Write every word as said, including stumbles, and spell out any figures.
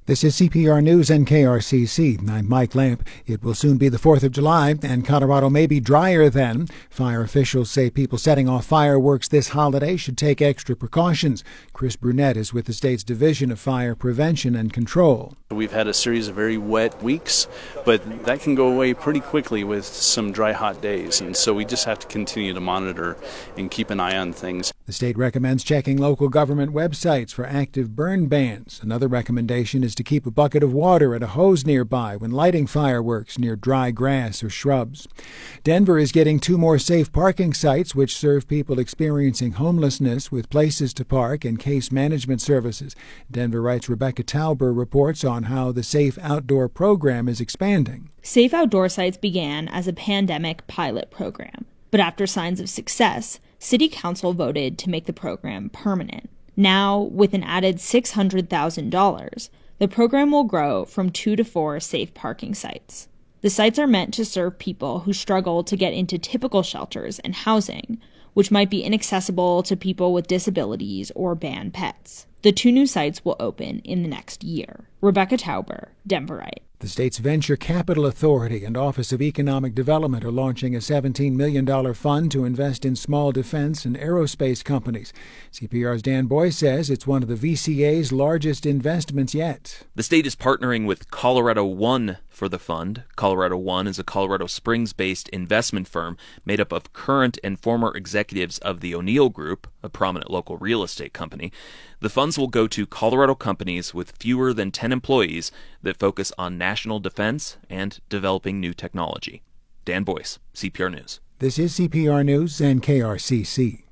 This is C P R News and K R C C. I'm Mike Lamp. It will soon be the fourth of July, and Colorado may be drier then. Fire officials say people setting off fireworks this holiday should take extra precautions. Chris Brunette is with the state's Division of Fire Prevention and Control. We've had a series of very wet weeks, but that can go away pretty quickly with some dry, hot days, and so we just have to continue to monitor and keep an eye on things. The state recommends checking local government websites for active burn bans. Another recommendation is to keep a bucket of water and a hose nearby when lighting fireworks near dry grass or shrubs. Denver is getting two more safe parking sites which serve people experiencing homelessness with places to park and case management services. Denver Right's Rebecca Tauber reports on how the Safe Outdoor program is expanding. Safe Outdoor sites began as a pandemic pilot program, but after signs of success, City Council voted to make the program permanent. Now, with an added six hundred thousand dollars, the program will grow from two to four safe parking sites. The sites are meant to serve people who struggle to get into typical shelters and housing, which might be inaccessible to people with disabilities or banned pets. The two new sites will open in the next year. Rebecca Tauber, Denverite. The state's Venture Capital Authority and Office of Economic Development are launching a seventeen million dollars fund to invest in small defense and aerospace companies. C P R's Dan Boyce says it's one of the V C A's largest investments yet. The state is partnering with Colorado One for the fund. Colorado One is a Colorado Springs-based investment firm made up of current and former executives of the O'Neill Group, a prominent local real estate company. The funds will go to Colorado companies with fewer than ten employees that focus on national defense and developing new technology. Dan Boyce, C P R News. This is C P R News and K R C C.